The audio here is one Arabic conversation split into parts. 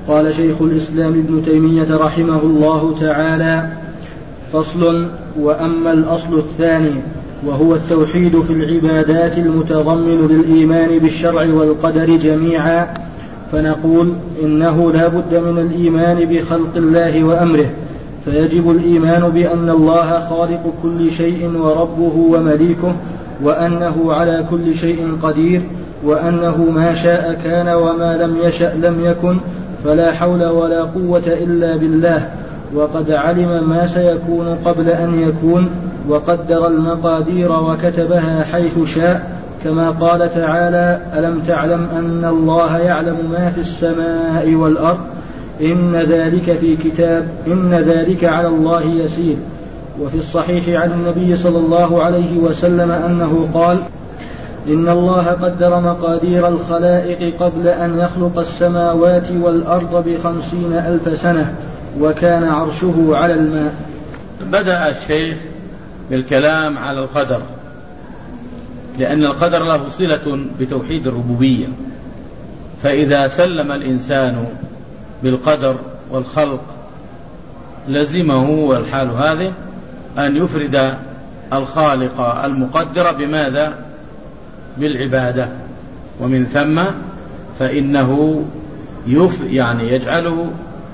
قال شيخ الإسلام ابن تيمية رحمه الله تعالى: فصل. وأما الأصل الثاني وهو التوحيد في العبادات المتضمن للإيمان بالشرع والقدر جميعا، فنقول إنه لا بد من الإيمان بخلق الله وأمره، فيجب الإيمان بأن الله خالق كل شيء وربه ومليكه، وأنه على كل شيء قدير، وأنه ما شاء كان وما لم يشأ لم يكن، فلا حول ولا قوة إلا بالله، وقد علم ما سيكون قبل أن يكون، وقدر المقادير وكتبها حيث شاء، كما قال تعالى: ألم تعلم أن الله يعلم ما في السماء والأرض، إن ذلك في كتاب، إن ذلك على الله يسير. وفي الصحيح عن النبي صلى الله عليه وسلم أنه قال: إن الله قدر مقادير الخلائق قبل أن يخلق السماوات والأرض ب50,000 سنة، وكان عرشه على الماء. بدأ الشيخ بالكلام على القدر، لأن القدر له صلة بتوحيد الربوبية، فإذا سلم الإنسان بالقدر والخلق لزمه والحال هذه أن يفرد الخالق المقدر بماذا؟ بالعبادة، ومن ثم فإنه يعني يجعله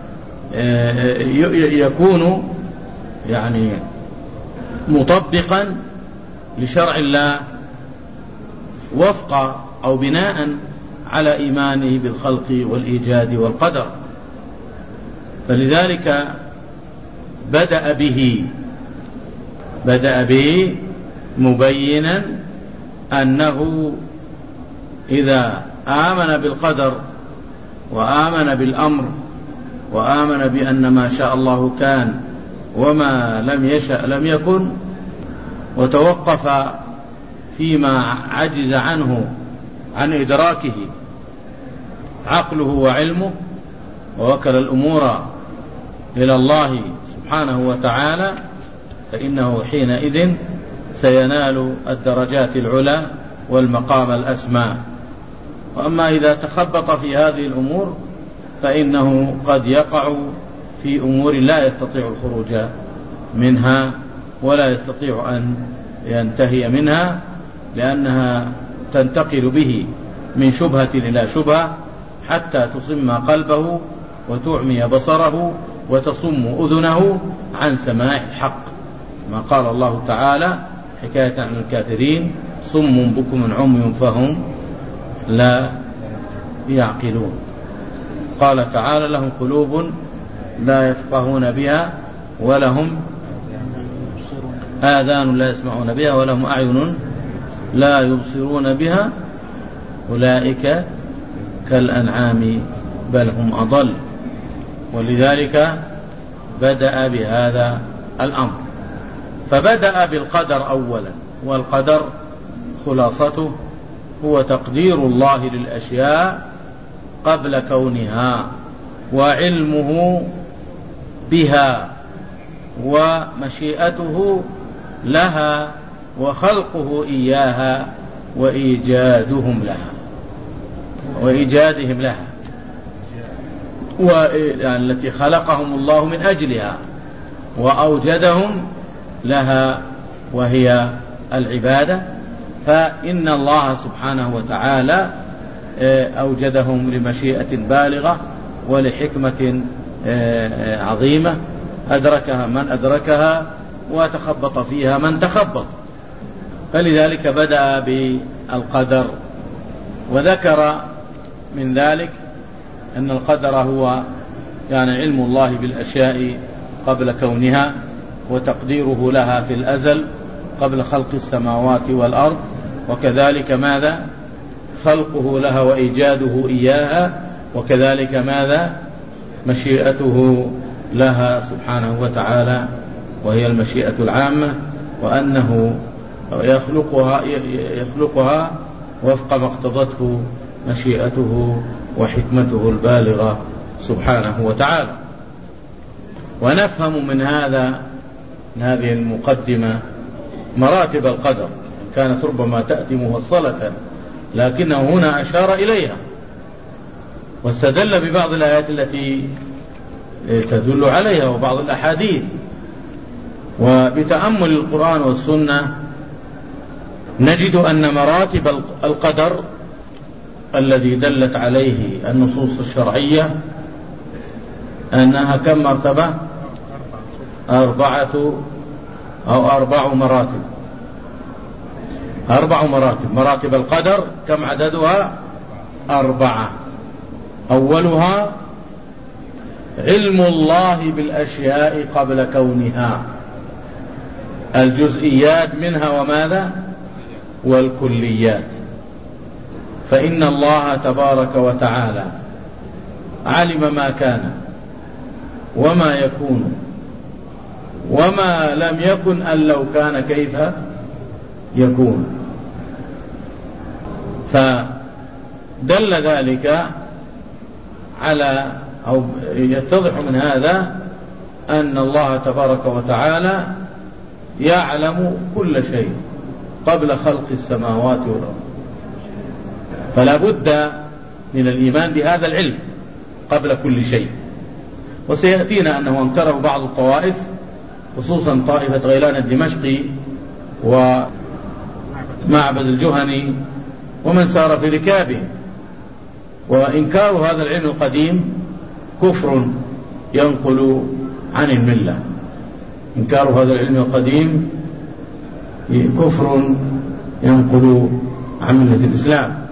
يكون يعني مطبقا لشرع الله وفق أو بناء على إيمانه بالخلق والإيجاد والقدر. فلذلك بدأ به مبينا أنه إذا آمن بالقدر وآمن بالأمر وآمن بأن ما شاء الله كان وما لم يشأ لم يكن، وتوقف فيما عجز عنه عن إدراكه عقله وعلمه، ووكل الأمور إلى الله سبحانه وتعالى، فإنه حينئذ سينال الدرجات العلى والمقام الأسمى. وأما إذا تخبط في هذه الأمور فإنه قد يقع في أمور لا يستطيع الخروج منها ولا يستطيع أن ينتهي منها، لأنها تنتقل به من شبهة إلى شبهة حتى تصم قلبه وتعمي بصره وتصم أذنه عن سماع الحق، ما قال الله تعالى حكاية عن الكافرين: صم بكم عمي فهم لا يعقلون. قال تعالى: لهم قلوب لا يفقهون بها، ولهم آذان لا يسمعون بها، ولهم أعين لا يبصرون بها، أولئك كالأنعام بل هم أضل. ولذلك بدأ بهذا الأمر، فبدأ بالقدر أولا، والقدر خلاصته هو تقدير الله للأشياء قبل كونها، وعلمه بها، ومشيئته لها، وخلقه إياها، وإيجادهم لها، التي خلقهم الله من أجلها وأوجدهم لها، وهي العبادة. فإن الله سبحانه وتعالى أوجدهم لمشيئة بالغة ولحكمة عظيمة أدركها من أدركها وتخبط فيها من تخبط. فلذلك بدأ بالقدر، وذكر من ذلك أن القدر هو يعني علم الله بالأشياء قبل كونها، وتقديره لها في الأزل قبل خلق السماوات والأرض، وكذلك ماذا؟ خلقه لها وإيجاده إياها، وكذلك ماذا؟ مشيئته لها سبحانه وتعالى، وهي المشيئة العامة، وأنه يخلقها وفق ما اقتضته مشيئته وحكمته البالغة سبحانه وتعالى. ونفهم من هذه المقدمة مراتب القدر، كانت ربما تأتي موصلة، لكنه هنا أشار إليها، واستدل ببعض الآيات التي تدل عليها وبعض الأحاديث. وبتأمل القرآن والسنة نجد أن مراتب القدر الذي دلت عليه النصوص الشرعية أنها كم مرتبة؟ 4 مراتب. 4 مراتب. مراتب القدر كم عددها؟ 4. أولها علم الله بالأشياء قبل كونها، الجزئيات منها وماذا؟ والكليات. فإن الله تبارك وتعالى علم ما كان وما يكون وما لم يكن أن لو كان كيف يكون. فدل ذلك على أو يتضح من هذا أن الله تبارك وتعالى يعلم كل شيء قبل خلق السماوات والأرض. فلا بد من الإيمان بهذا العلم قبل كل شيء. وسيأتينا أنه انكره بعض الطوائف، خصوصا طائفة غيلان الدمشقي ومعبد الجهني ومن سار في ركابه. وإنكار هذا العلم القديم كفر ينقل عن الملة. إنكار هذا العلم القديم كفر ينقل عن ملة الإسلام،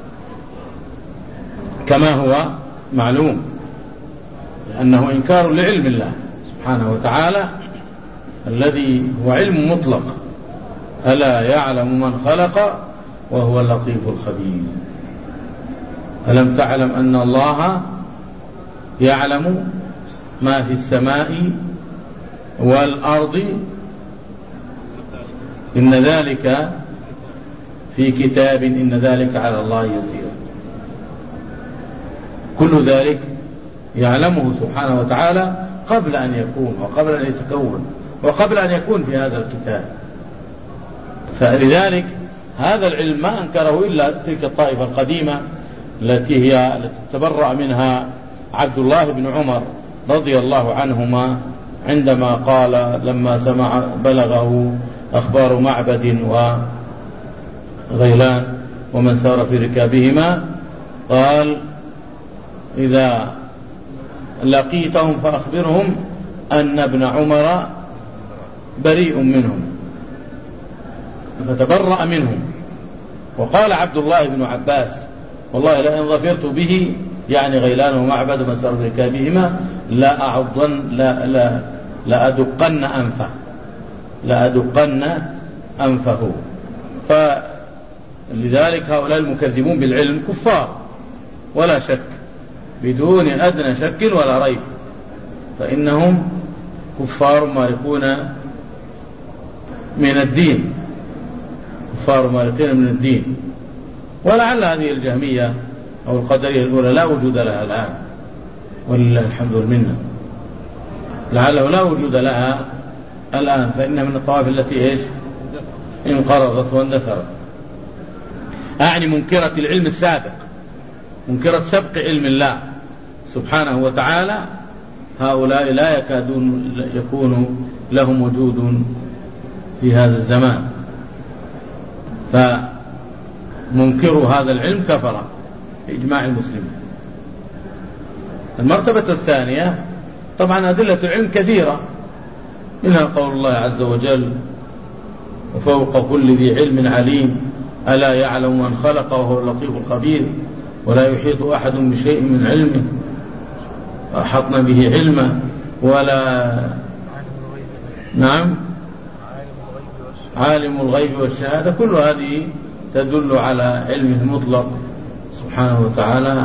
كما هو معلوم، لأنه إنكار لعلم الله سبحانه وتعالى الذي هو علم مطلق. ألا يعلم من خلق وهو اللطيف الخبير. ألم تعلم أن الله يعلم ما في السماء والأرض إن ذلك في كتاب إن ذلك على الله يسير. كل ذلك يعلمه سبحانه وتعالى قبل أن يكون وقبل أن يتكون وقبل أن يكون في هذا الكتاب. فلذلك هذا العلم ما أنكره إلا تلك الطائفة القديمة التي تبرأ منها عبد الله بن عمر رضي الله عنهما عندما قال لما بلغه أخبار معبد وغيلان ومن سار في ركابهما قال إذا لقيتهم فأخبرهم أن ابن عمر بريء منهم، فتبرأ منهم. وقال عبد الله بن عباس والله لئن ظفرت به يعني غيلان ومعبد ومن سار في ركابهما لأدقن أنفه. فلذلك هؤلاء المكذبون بالعلم كفار ولا شك، بدون أدنى شك ولا ريب، فإنهم كفار مارقون من الدين، كفار مارقين من الدين. ولعل هذه الجهمية أو القدرية الأولى لا وجود لها الآن، ولله الحمد والمنة، لعله لا وجود لها الآن، فإنها من الطوائف التي انقرضت واندثرت. أعني منكرة العلم السابق، منكرة سبق علم الله سبحانه وتعالى، هؤلاء لا يكادون يكون لهم وجود في هذا الزمان. فمنكر هذا العلم كفر بإجماع المسلمين. المرتبة الثانية طبعا أدلة العلم كثيرة، منها قول الله عز وجل وفوق كل ذي علم عليم ألا يعلم من خلق وهو اللطيف الخبير ولا يحيط أحد بشيء من علمه وأحطنا به علما ولا عالم الغيب والشهادة. كل هذه تدل على علمه المطلق سبحانه وتعالى،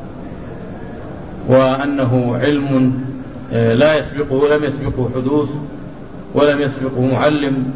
وأنه علم لا يسبقه، لم يسبقه حدوث ولم يسبقه معلم،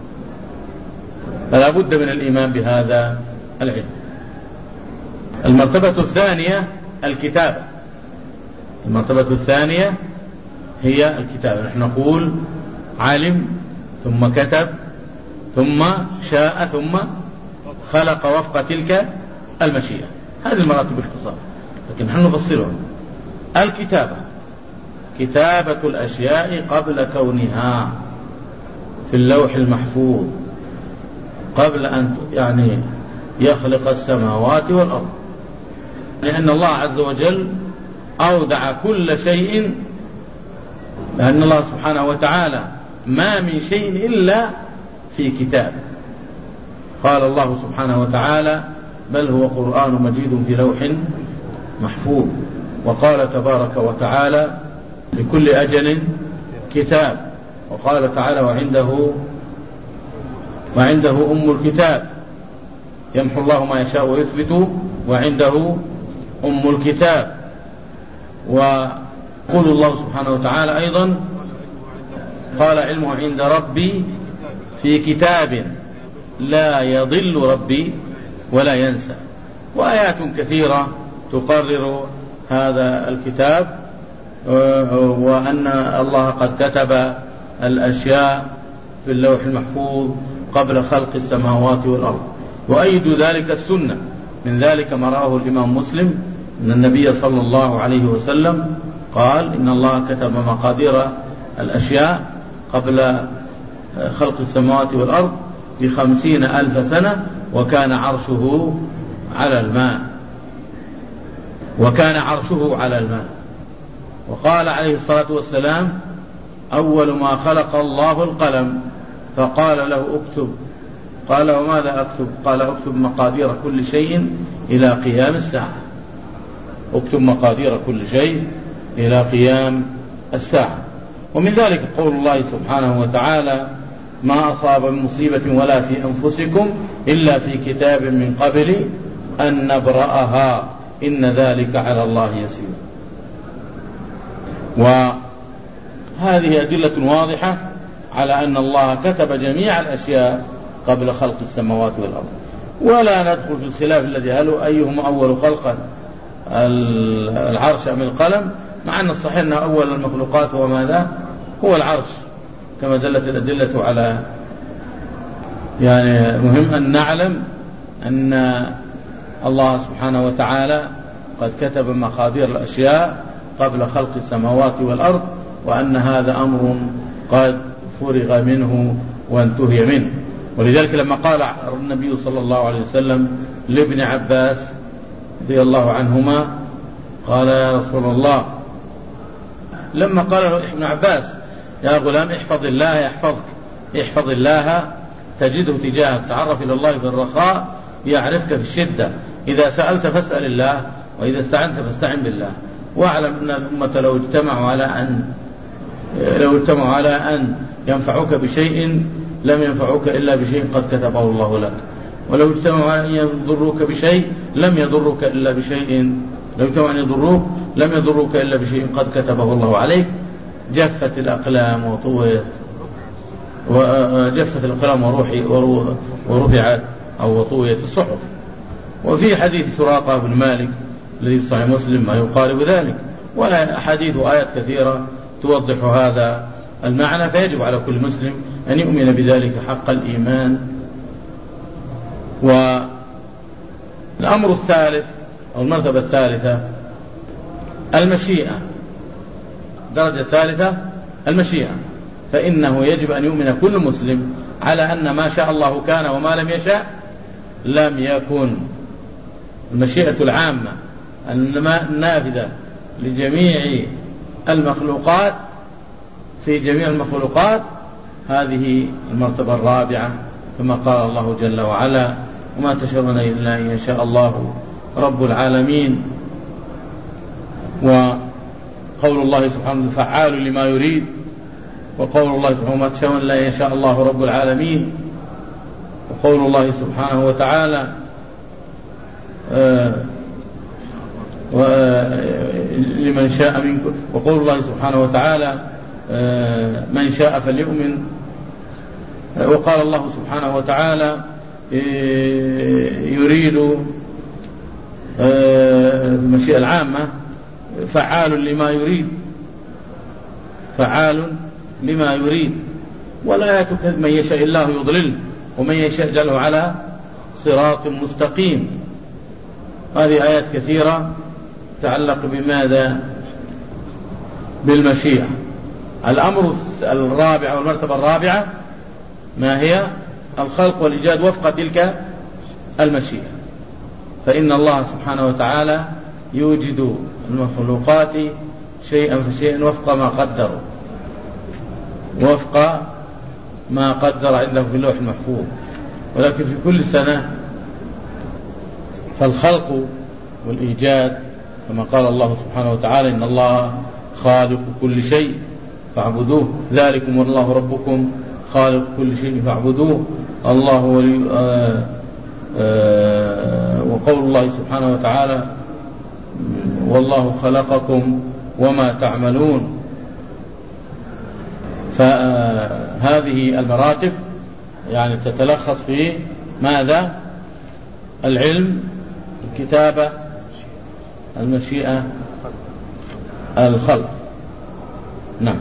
فلا بد من الإيمان بهذا العلم. المرتبة الثانية الكتابة. المرتبة الثانية هي الكتابة. نحن نقول علم ثم كتب ثم شاء ثم خلق وفق تلك المشيئة. هذه المراتب باختصار. لكن نحن نفصلها. الكتابة كتابة الأشياء قبل كونها في اللوح المحفوظ، قبل أن يخلق السماوات والأرض، لأن الله عز وجل أودع كل شيء، لأن الله سبحانه وتعالى ما من شيء إلا في كتاب. قال الله سبحانه وتعالى: بل هو قرآن مجيد في لوح محفوظ. وقال تبارك وتعالى: لكل أجل كتاب. وقال تعالى: وعنده أم الكتاب، يمحو الله ما يشاء ويثبت وعنده أم الكتاب. وقول الله سبحانه وتعالى أيضا: قال علمه عند ربي في كتاب لا يضل ربي ولا ينسى. وآيات كثيرة تقرر هذا الكتاب، وأن الله قد كتب الأشياء في اللوح المحفوظ قبل خلق السماوات والأرض. وأيد ذلك السنة، من ذلك ما رآه الإمام مسلم أن النبي صلى الله عليه وسلم قال: إن الله كتب مقادير الأشياء قبل خلق السماوات والأرض ب50,000 سنة، وكان عرشه على الماء. وقال عليه الصلاة والسلام: أول ما خلق الله القلم، فقال له: اكتب. قال: وماذا أكتب؟ قال: اكتب مقادير كل شيء إلى قيام الساعة. اكتب مقادير كل شيء إلى قيام الساعة. ومن ذلك قول الله سبحانه وتعالى: ما أصاب من مصيبة ولا في أنفسكم إلا في كتاب من قبل أن نبرأها إن ذلك على الله يسير. وهذه أدلة واضحة على أن الله كتب جميع الأشياء قبل خلق السماوات والأرض. ولا ندخل في الخلاف الذي هل أيهما أول خلقا، العرش أم القلم، مع أن الصحيح أن أول المخلوقات هو ماذا؟ هو العرش، كما دلت الأدلة على مهم أن نعلم أن الله سبحانه وتعالى قد كتب مقادير الأشياء قبل خلق السماوات والأرض، وأن هذا أمر قد فرغ منه وانتهي منه. ولذلك لما قال النبي صلى الله عليه وسلم لابن عباس رضي الله عنهما، قال: يا رسول الله، لما قال له ابن عباس: يا غلام احفظ الله يحفظك، احفظ الله تجده تجاهك، تعرف إلى الله في الرخاء يعرفك في الشدة، إذا سألت فاسأل الله، وإذا استعنت فاستعن بالله. واعلم أن الأمة لو اجتمعوا على أن ينفعوك بشيء لم ينفعوك إلا بشيء قد كتبه الله لك، ولو اجتمعوا على أن يضروك بشيء لم يضروك إلا بشيء، لو اجتمعوا أن يضروك لم يضروك إلا بشيء قد كتبه الله عليك. جفت الأقلام ورفعت أو وطويت الصحف. وفي حديث سراقة بن مالك الذي في صحيح مسلم ما يقارب ذلك، وأحاديث وآيات كثيرة توضح هذا المعنى. فيجب على كل مسلم أن يؤمن بذلك حق الإيمان. والأمر الثالث أو المرتبة الثالثة المشيئة، الدرجة الثالثة المشيئة، فإنه يجب أن يؤمن كل مسلم على أن ما شاء الله كان وما لم يشاء لم يكن. المشيئة العامة النافذة لجميع المخلوقات في جميع المخلوقات، هذه المرتبة الرابعة، كما قال الله جل وعلا: وما تشاءون إلا أن يشاء الله رب العالمين. وقول الله سبحانه فعال لما يريد، وقول الله سبحانه وما تشاءون إلا أن يشاء الله رب العالمين. وقول الله سبحانه وتعالى لمن شاء منكم، وقول الله سبحانه وتعالى من شاء فليؤمن. وقال الله سبحانه وتعالى يريد المشيئة العامة فعال لما يريد. ولا من يشاء الله يضلل ومن يشاء يجعله على صراط مستقيم. هذه آيات كثيرة تتعلق بماذا؟ بالمشيئة. الأمر الرابع والمرتبة الرابعة ما هي؟ الخلق والإيجاد وفق تلك المشيئة. فإن الله سبحانه وتعالى يوجد المخلوقات شيئا فشيئا وفق ما قدروا، وفق ما قدر عنده في اللوح المحفوظ. ولكن في كل سنة فالخلق والإيجاد كما قال الله سبحانه وتعالى: إن الله خالق كل شيء فاعبدوه، ذلكم والله ربكم خالق كل شيء فاعبدوه. الله وقول الله سبحانه وتعالى: والله خلقكم وما تعملون. فهذه المراتب يعني تتلخص في ماذا؟ العلم، الكتابة، المشيئة، الخلق. نعم.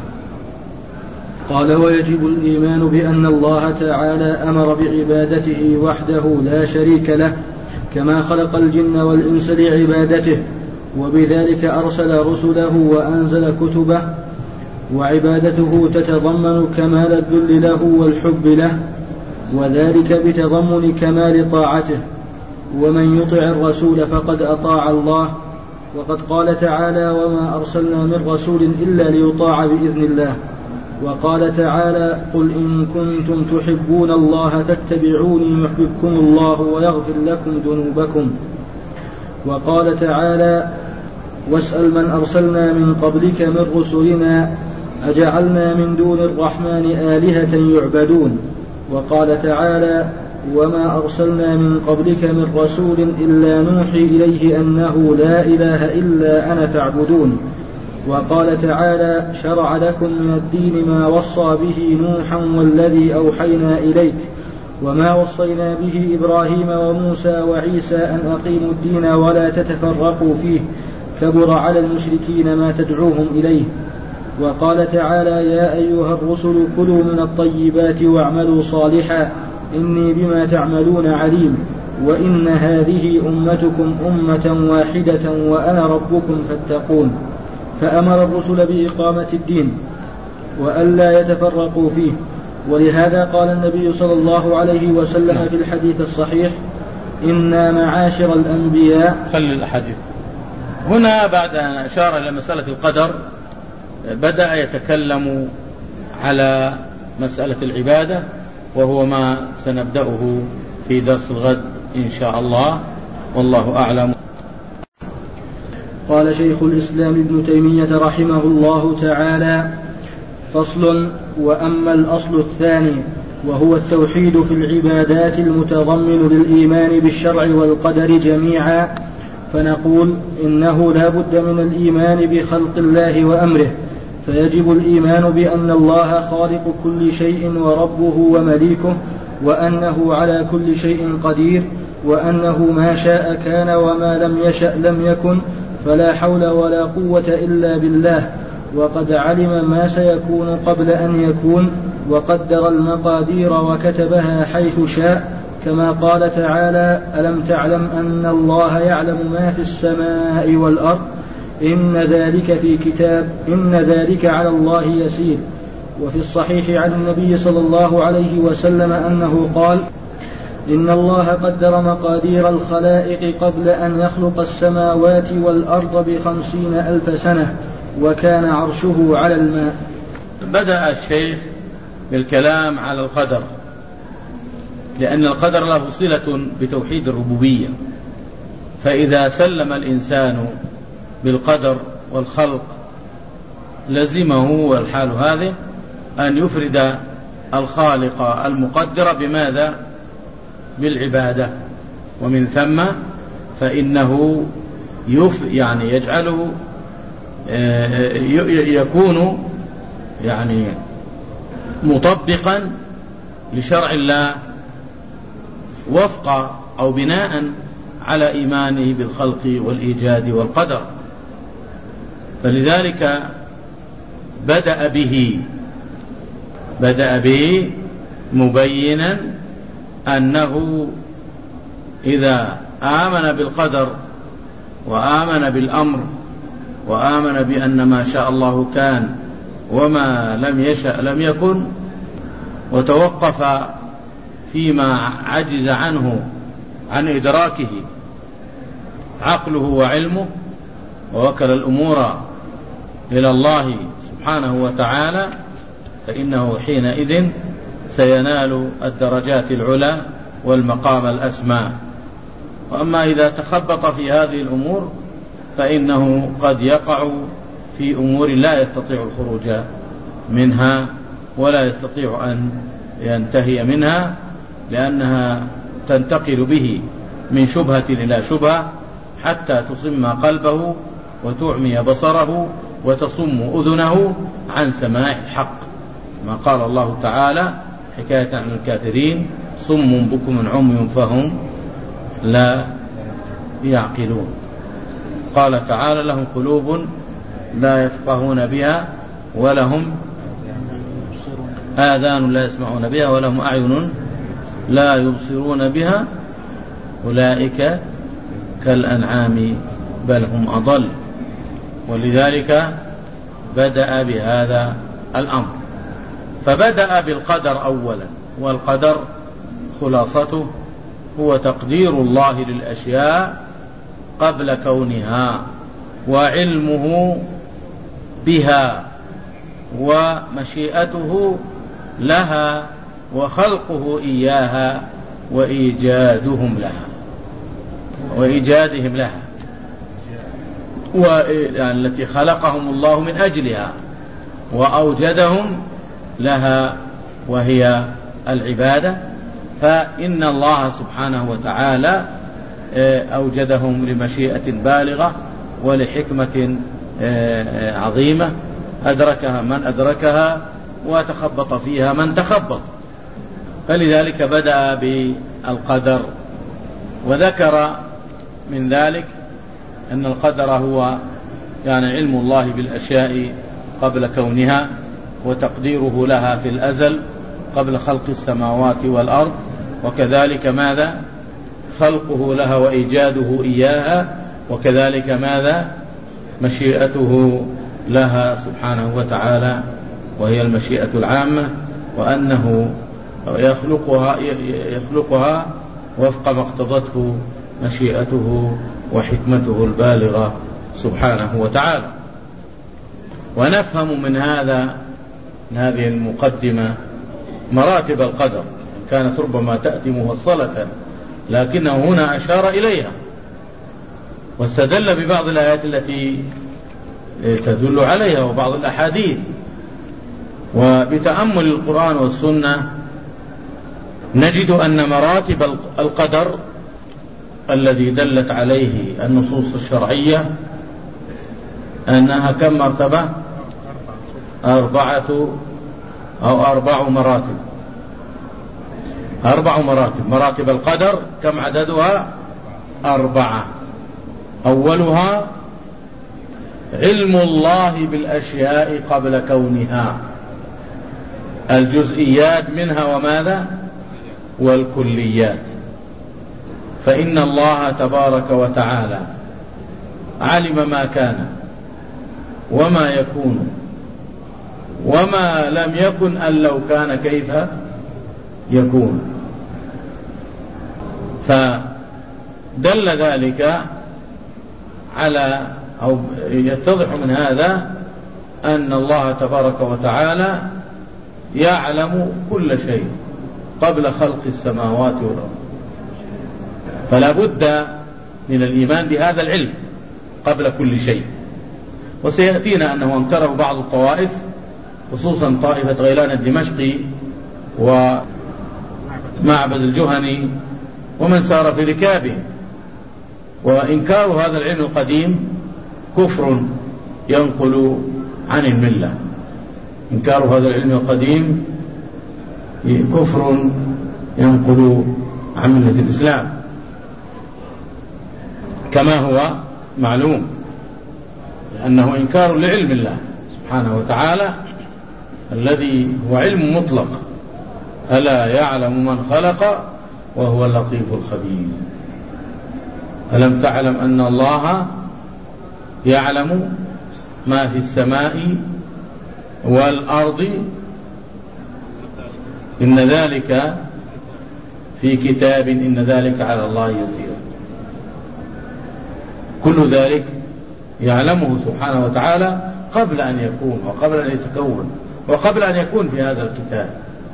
قال: ويجب الإيمان بأن الله تعالى أمر بعبادته وحده لا شريك له، كما خلق الجن والإنس لعبادته، وبذلك أرسل رسله وأنزل كتبه، وعبادته تتضمن كمال الذل له والحب له، وذلك بتضمن كمال طاعته. ومن يطع الرسول فقد أطاع الله، وقد قال تعالى: وما أرسلنا من رسول إلا ليطاع بإذن الله. وقال تعالى: قل إن كنتم تحبون الله فاتبعوني يحببكم الله ويغفر لكم ذنوبكم. وقال تعالى: واسأل من أرسلنا من قبلك من رسلنا أجعلنا من دون الرحمن آلهة يعبدون. وقال تعالى: وما أرسلنا من قبلك من رسول إلا نوحي إليه أنه لا إله إلا أنا فاعبدون. وقال تعالى: شرع لكم من الدين ما وصى به نوحا والذي أوحينا إليك وما وصينا به إبراهيم وموسى وعيسى أن أقيموا الدين ولا تتفرقوا فيه كبر على المشركين ما تدعوهم إليه. وقال تعالى: يا أيها الرسل كلوا من الطيبات واعملوا صالحا إني بما تعملون عليم وإن هذه أمتكم أمة واحدة وأنا ربكم فاتقون. فأمر الرسل بإقامة الدين وألا يتفرقوا فيه. ولهذا قال النبي صلى الله عليه وسلم في الحديث الصحيح: إنا معاشر الأنبياء. خلي الحديث هنا بعد أن أشار إلى مسألة القدر بدأ يتكلم على مسألة العبادة، وهو ما سنبدأه في درس الغد إن شاء الله، والله أعلم. قال شيخ الإسلام ابن تيمية رحمه الله تعالى: فصل: وأما الأصل الثاني وهو التوحيد في العبادات المتضمن للإيمان بالشرع والقدر جميعا، فنقول إنه لا بد من الإيمان بخلق الله وأمره، فيجب الإيمان بأن الله خالق كل شيء وربه ومليكه، وأنه على كل شيء قدير، وأنه ما شاء كان وما لم يشأ لم يكن، فلا حول ولا قوة إلا بالله، وقد علم ما سيكون قبل أن يكون، وقدر المقادير وكتبها حيث شاء، كما قال تعالى: ألم تعلم أن الله يعلم ما في السماء والأرض إن ذلك في كتاب إن ذلك على الله يسير. وفي الصحيح عن النبي صلى الله عليه وسلم أنه قال: إن الله قدر مقادير الخلائق قبل أن يخلق السماوات والأرض 50,000 سنة وكان عرشه على الماء. بدأ الشيخ بالكلام على القدر، لأن القدر له صلة بتوحيد الربوبية، فإذا سلم الإنسان بالقدر والخلق لزمه والحال هذه أن يفرد الخالق المقدر بماذا؟ بالعبادة، ومن ثم فإنه يعني يجعله يكون يعني مطبقا لشرع الله وفق أو بناء على إيمانه بالخلق والإيجاد والقدر. فلذلك بدأ به مبينا أنه إذا آمن بالقدر وآمن بالأمر وآمن بأن ما شاء الله كان وما لم يشأ لم يكن، وتوقف فيما عجز عنه عن إدراكه عقله وعلمه، ووكل الأمور إلى الله سبحانه وتعالى، فإنه حينئذ سينال الدرجات العلى والمقام الأسمى. وأما إذا تخبط في هذه الأمور فإنه قد يقع في أمور لا يستطيع الخروج منها ولا يستطيع أن ينتهي منها، لأنها تنتقل به من شبهة إلى شبهة حتى تصم قلبه وتعمي بصره وتصم أذنه عن سماع الحق، ما قال الله تعالى حكاية عن الكافرين: صم بكم عمي فهم لا يعقلون. قال تعالى: لهم قلوب لا يفقهون بها ولهم آذان لا يسمعون بها ولهم أعين لا يبصرون بها أولئك كالأنعام بل هم أضل. ولذلك بدأ بهذا الأمر، فبدأ بالقدر أولا، والقدر خلاصته هو تقدير الله للأشياء قبل كونها، وعلمه بها، ومشيئته لها، وخلقه إياها، وإيجادهم لها التي خلقهم الله من أجلها وأوجدهم لها، وهي العبادة. فإن الله سبحانه وتعالى أوجدهم لمشيئة بالغة ولحكمة عظيمة أدركها من أدركها وتخبط فيها من تخبط. فلذلك بدأ بالقدر، وذكر من ذلك أن القدر هو علم الله بالأشياء قبل كونها، وتقديره لها في الأزل قبل خلق السماوات والأرض، وكذلك ماذا؟ خلقه لها وإيجاده إياها، وكذلك ماذا؟ مشيئته لها سبحانه وتعالى، وهي المشيئة العامة، وأنه يخلقها وفق ما اقتضته مشيئته وحكمته البالغة سبحانه وتعالى. ونفهم من هذه المقدمة مراتب القدر، كانت ربما تأتي مفصلة، لكنه هنا أشار إليها واستدل ببعض الآيات التي تدل عليها وبعض الأحاديث. وبتأمل القرآن والسنة نجد أن مراتب القدر الذي دلت عليه النصوص الشرعية أنها كم مرتبة؟ 4 مراتب. 4 مراتب. مراتب القدر كم عددها؟ 4. أولها علم الله بالأشياء قبل كونها، الجزئيات منها وماذا؟ والكليات. فإن الله تبارك وتعالى علم ما كان وما يكون وما لم يكن أن لو كان كيف يكون. فدل ذلك على أو يتضح من هذا أن الله تبارك وتعالى يعلم كل شيء قبل خلق السماوات والأرض، فلا بد من الإيمان بهذا العلم قبل كل شيء. وسيأتينا أنه انكره بعض الطوائف، خصوصا طائفة غيلان الدمشقي ومعبد الجهني ومن سار في ركابه. وإنكار هذا العلم القديم كفر ينقل عن الملة. إنكار هذا العلم القديم كفر ينقل عن ملة الإسلام، كما هو معلوم، لأنه إنكار لعلم الله سبحانه وتعالى الذي هو علم مطلق. ألا يعلم من خلق وهو اللطيف الخبير. ألم تعلم أن الله يعلم ما في السماء والأرض إن ذلك في كتاب إن ذلك على الله يسير. كل ذلك يعلمه سبحانه وتعالى قبل أن يكون وقبل أن يتكون وقبل أن يكون في هذا الكتاب.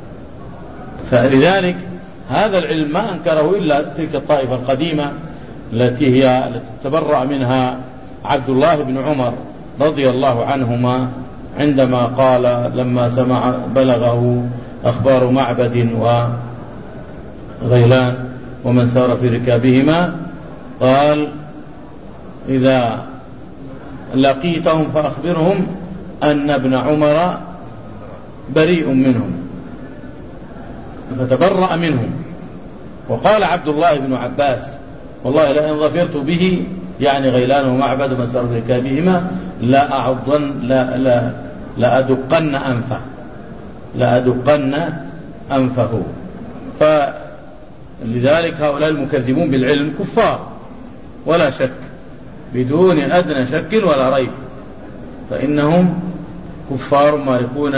فلذلك هذا العلم ما أنكره إلا تلك الطائفة القديمة التي تبرأ منها عبد الله بن عمر رضي الله عنهما عندما قال لما بلغه أخبار معبد وغيلان ومن سار في ركابهما قال إذا لقيتهم فأخبرهم أن ابن عمر بريء منهم، فتبرأ منهم. وقال عبد الله بن عباس والله لئن ظفرت به يعني غيلان ومعبد ومن سار في ركابهما لأدقن أنفه. فلذلك هؤلاء المكذبون بالعلم كفار ولا شك، بدون أدنى شك ولا ريب، فإنهم كفار مارقون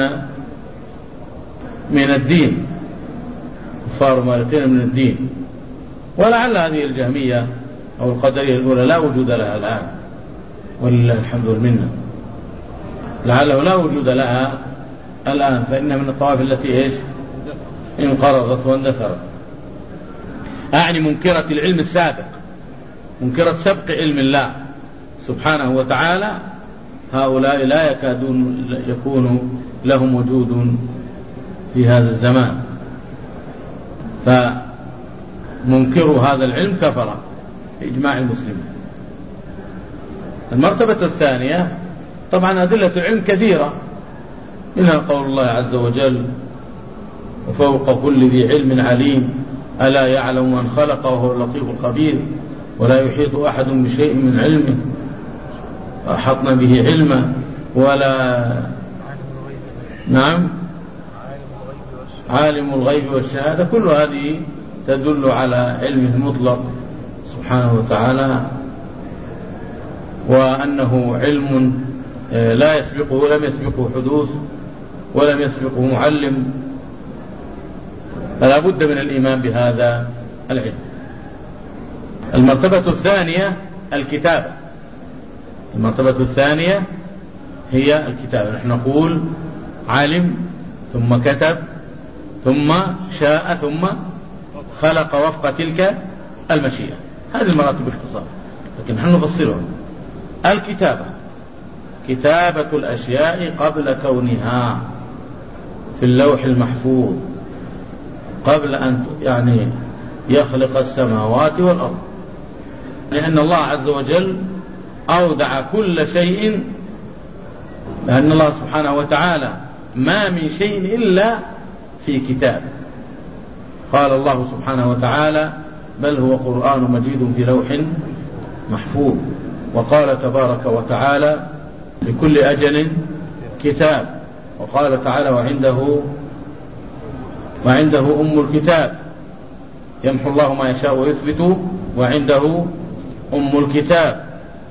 من الدين، كفار مارقين من الدين. ولعل هذه الجهمية أو القدرية الأولى لا وجود لها الآن، ولله الحمد والمنة، لعله لا وجود لها الآن، فإنها من الطوائف التي انقرضت واندثرت. أعني منكرة العلم السابق، منكرة سبق علم الله سبحانه وتعالى، هؤلاء لا يكادون يكون لهم وجود في هذا الزمان. فمنكر هذا العلم كفر بإجماع المسلمين. المرتبة الثانية طبعا أدلة العلم كثيرة، منها قول الله عز وجل وفوق كل ذي علم عليم ألا يعلم من خلق وهو اللطيف الخبير ولا يحيط أحد بشيء من علمه وأحطنا به علما ولا عالم الغيب والشهادة. كل هذه تدل على علمه المطلق سبحانه وتعالى، وأنه علم لا يسبقه، لم يسبقه حدوث ولم يسبقه معلم، فلا بد من الإيمان بهذا العلم. المرتبة الثانية الكتابة. المرتبة الثانية هي الكتابة. نحن نقول علم ثم كتب ثم شاء ثم خلق وفق تلك المشيئة، هذه المراتب باختصار، لكن نحن نفصلها. الكتابة كتابة الأشياء قبل كونها في اللوح المحفوظ، قبل أن يخلق السماوات والأرض، لأن الله عز وجل أودع كل شيء، لأن الله سبحانه وتعالى ما من شيء إلا في كتاب. قال الله سبحانه وتعالى بل هو قرآن مجيد في لوح محفوظ. وقال تبارك وتعالى لكل أجل كتاب. وقال تعالى وعنده أم الكتاب يمحو الله ما يشاء ويثبت وعنده أم الكتاب.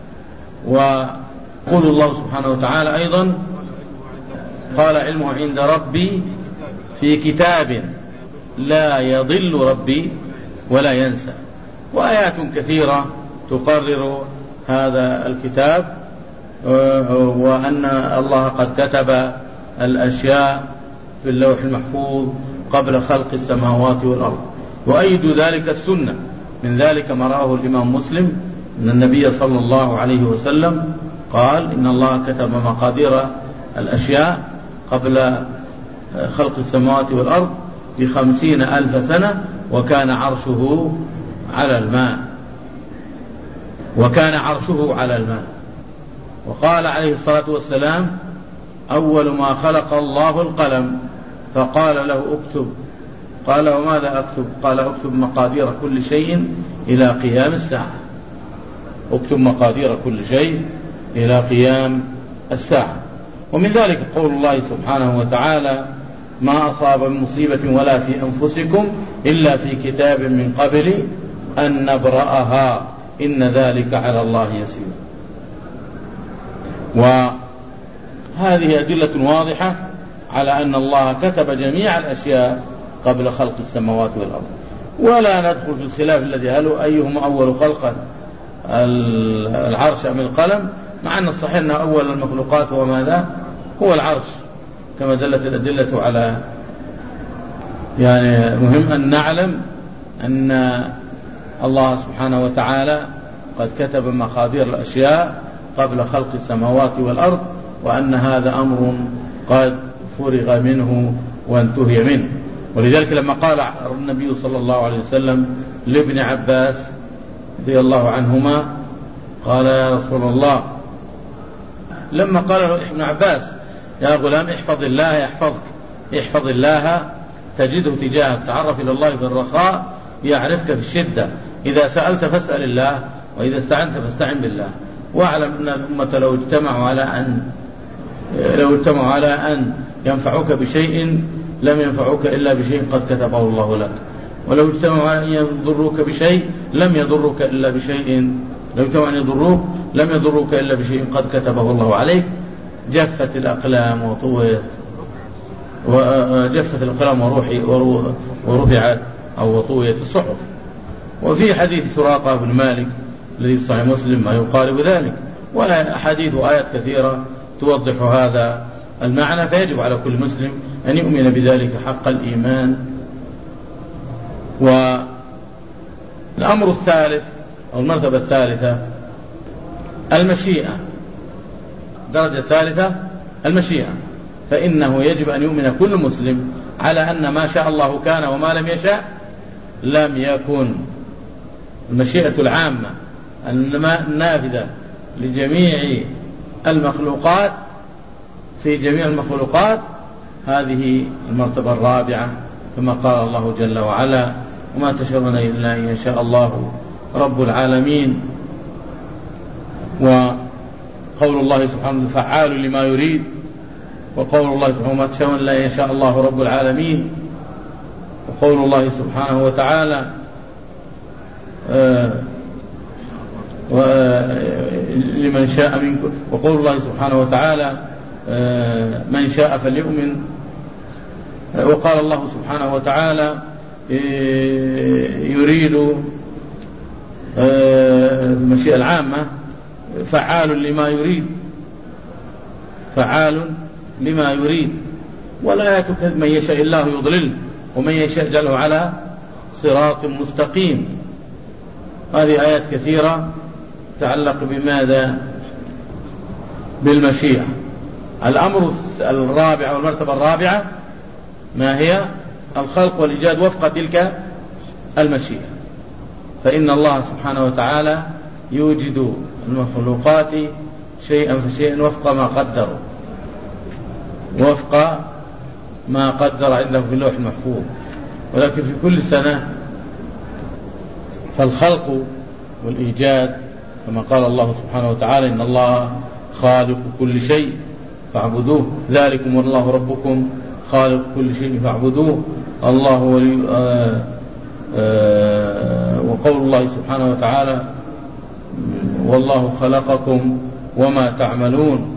وقول الله سبحانه وتعالى أيضا قال علمه عند ربي في كتاب لا يضل ربي ولا ينسى. وآيات كثيرة تقرر هذا الكتاب، وأن الله قد كتب الأشياء في اللوح المحفوظ قبل خلق السماوات والأرض. وأيد ذلك السنة، من ذلك ما راه الإمام مسلم أن النبي صلى الله عليه وسلم قال إن الله كتب مقادير الأشياء قبل خلق السماوات والأرض ب50,000 سنة وكان عرشه على الماء. وقال عليه الصلاة والسلام أول ما خلق الله القلم فقال له اكتب. قال وماذا أكتب؟ قال اكتب مقادير كل شيء إلى قيام الساعة. اكتب مقادير كل شيء إلى قيام الساعة. ومن ذلك قول الله سبحانه وتعالى ما أصاب من مصيبة ولا في أنفسكم إلا في كتاب من قبل أن نبرأها إن ذلك على الله يسير. وهذه أدلة واضحة على أن الله كتب جميع الأشياء قبل خلق السماوات والأرض. ولا ندخل في الخلاف الذي هل أيهما أول خلقا العرش أم القلم، مع أن الصحيح أن أول المخلوقات هو ماذا؟ هو العرش، كما دلت الأدلة على. يعني مهم أن نعلم أن الله سبحانه وتعالى قد كتب مقادير الأشياء قبل خلق السماوات والأرض، وأن هذا أمر قد فرغ منه وانتهي منه. ولذلك لما قال النبي صلى الله عليه وسلم لابن عباس رضي الله عنهما، قال يا رسول الله، لما قال له ابن عباس يا غلام احفظ الله يحفظك، احفظ الله تجده تجاهك، تعرف إلى الله في الرخاء يعرفك في الشدة، إذا سألت فاسأل الله، وإذا استعنت فاستعن بالله. واعلم أن الأمة لو اجتمعوا على أن ينفعوك بشيء لم ينفعوك إلا بشيء قد كتبه الله لك، ولو اجتمعوا على أن يضروك بشيء لم يضروك إلا بشيء، لو اجتمعوا أن يضروك لم يضروك إلا بشيء قد كتبه الله عليك. جفت الأقلام وطويت، وجفت الأقلام ورفعت أو وطويت الصحف. وفي حديث سراقة بن مالك الذي في صحيح مسلم ما يقارب ذلك، وأحاديث وآيات كثيرة توضح هذا المعنى. فيجب على كل مسلم أن يؤمن بذلك حق الإيمان. والأمر الثالث أو المرتبة الثالثة المشيئة، درجة ثالثة المشيئة، فإنه يجب أن يؤمن كل مسلم على أن ما شاء الله كان وما لم يشاء لم يكن. المشيئة العامة النافذة لجميع المخلوقات في جميع المخلوقات، هذه المرتبة الرابعة، كما قال الله جل وعلا وما تشاءون إلا أن يشاء الله رب العالمين. وقول الله سبحانه فعال لما يريد، وقول الله سبحانه وما تشاءون إلا أن يشاء الله رب العالمين. وقول الله سبحانه وتعالى لمن شاء منكم، وقول الله سبحانه وتعالى من شاء فليؤمن. وقال الله سبحانه وتعالى يريد المشيئة العامة فعال لما يريد، فعال لما يريد. ولا يتكلم من يشاء الله يضلل ومن يشاء يجعله على صراط مستقيم. هذه آيات كثيرة تتعلق بماذا؟ بالمشيئة. الأمر الرابع والمرتبة الرابعة ما هي؟ الخلق والإيجاد وفق تلك المشيئة، فإن الله سبحانه وتعالى يوجد المخلوقات شيئا فشيئا وفق ما قدروا، وفق ما قدر عنده في اللوح المحفوظ. ولكن في كل سنة فالخلق والإيجاد كما قال الله سبحانه وتعالى إن الله خالق كل شيء فاعبدوه، ذلكم والله ربكم خالق كل شيء فاعبدوه. الله وقول الله سبحانه وتعالى والله خلقكم وما تعملون.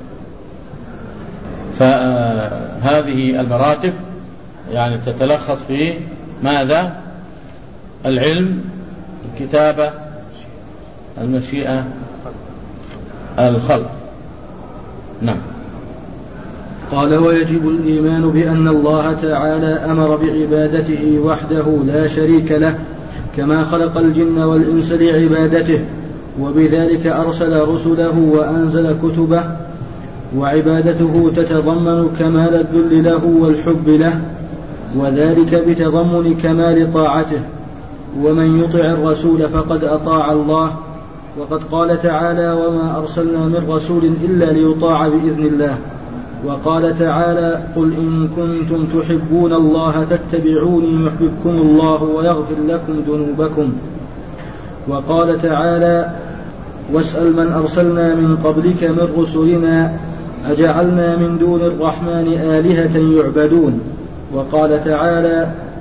فهذه المراتب يعني تتلخص في ماذا؟ العلم، الكتابة، المشيئة، الخلق. نعم. قال ويجب الإيمان بأن الله تعالى أمر بعبادته وحده لا شريك له، كما خلق الجن والإنس لعبادته، وبذلك أرسل رسله وأنزل كتبه. وعبادته تتضمن كمال الذل له والحب له، وذلك بتضمن كمال طاعته. ومن يطع الرسول فقد أطاع الله، وقد قال تعالى وما أرسلنا من رسول إلا ليطاع بإذن الله. وقال تعالى قل إن كنتم تحبون الله فاتبعوني يحببكم الله ويغفر لكم ذنوبكم. وقال تعالى واسأل من أرسلنا من قبلك من رسلنا أجعلنا من دون الرحمن آلهة يعبدون. وقال تعالى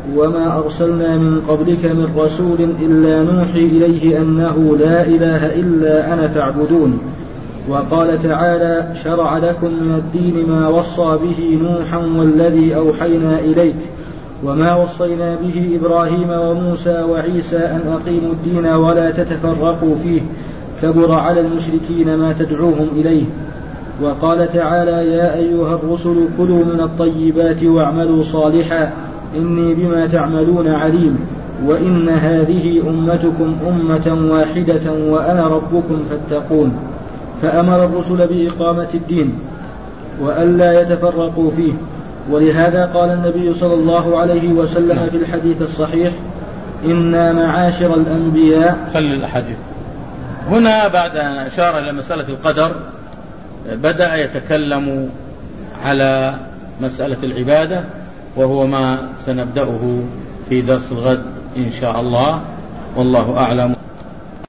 وما أرسلنا من قبلك من رسول إلا نوحي إليه أنه لا إله إلا أنا فاعبدون. وقال تعالى شرع لكم من الدين ما وصى به نوحا والذي أوحينا إليك وما وصينا به إبراهيم وموسى وعيسى أن أقيموا الدين ولا تتفرقوا فيه كبر على المشركين ما تدعوهم إليه. وقال تعالى يا أيها الرسل كلوا من الطيبات واعملوا صالحا إني بما تعملون عليم وإن هذه أمتكم أمة واحدة وأنا ربكم فاتقون. فأمر الرسل بإقامة الدين وألا يتفرقوا فيه. ولهذا قال النبي صلى الله عليه وسلم في الحديث الصحيح إنا معاشر الأنبياء. خلي الحديث هنا بعد أن أشار إلى مسألة القدر بدأ يتكلم على مسألة العبادة وهو ما سنبدأه في درس الغد إن شاء الله والله أعلم.